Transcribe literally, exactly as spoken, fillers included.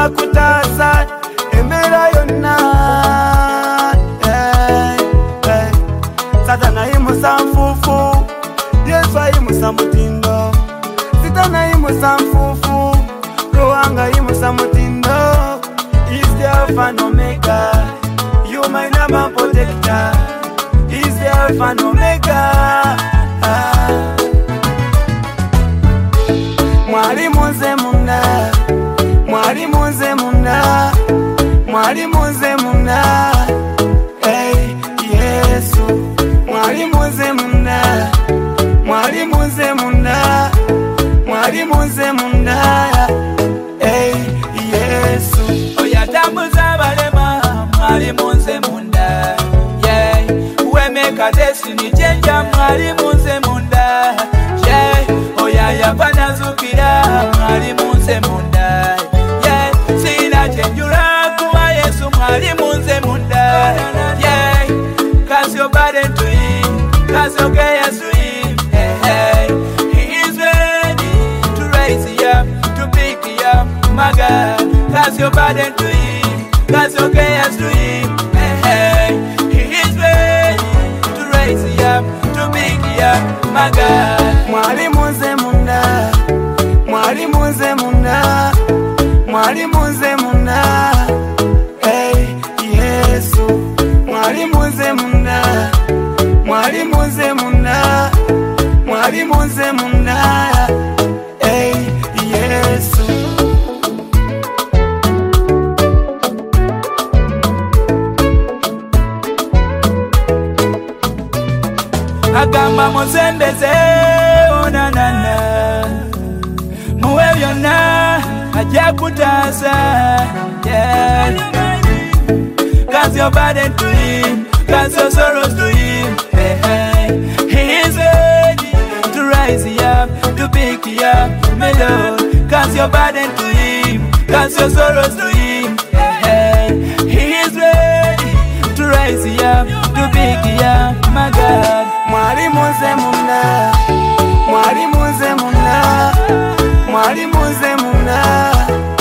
kutasa emera yonna. Hey, hey. Satana imusa mfufu, Yesu imusa mutindo. Satana imusa mfufu, Ruanga imusa mutindo. Is the Alpha and Omega, you my number protector. Is the Alpha and Omega. Ah. Mwalimu nze munda, mwalimu nze munda, mwalimu nze munda. Hey, Yesu, mwalimu nze munda, mwalimu nze munda, mwalimu nze munda. Hey, Yesu, oyatambuza balema, mwalimu nze munda. Yeah, we make a destiny change, mwalimu nze munda. Yeah, oya yapana zukira, mwalimu nze munda. Yeah, sina chenjura kuwa Yesu, mwalimu nze munda. Yeah, cast your burden to him, cast your cares to him. Hey, hey, he is ready to raise you up, to pick you up, my God. Cast your burden to him, cast your cares to him. Hey, hey, he is ready to raise you up, to pick you up, my God. mwalimu nze munda, mwalimu nze munda, mwalimu nze munda. Hey, Yesu, mwalimu nze munda, mwalimu nze munda, mwalimu nze munda. Hey, Yesu. Agamba muzembeze onanana muwe byonna ajja kutaasa. Yeah, cast your burden to him, cast your sorrows to him. Hey, hey. He is ready to rise you up, to pick you up, my Lord. Cast your burden to him, cast your sorrows to him. Hey, hey. He is ready to rise you up, to pick you up, my God. Mwalimu nze munda, mwalimu nze munda, mwalimu nze munda.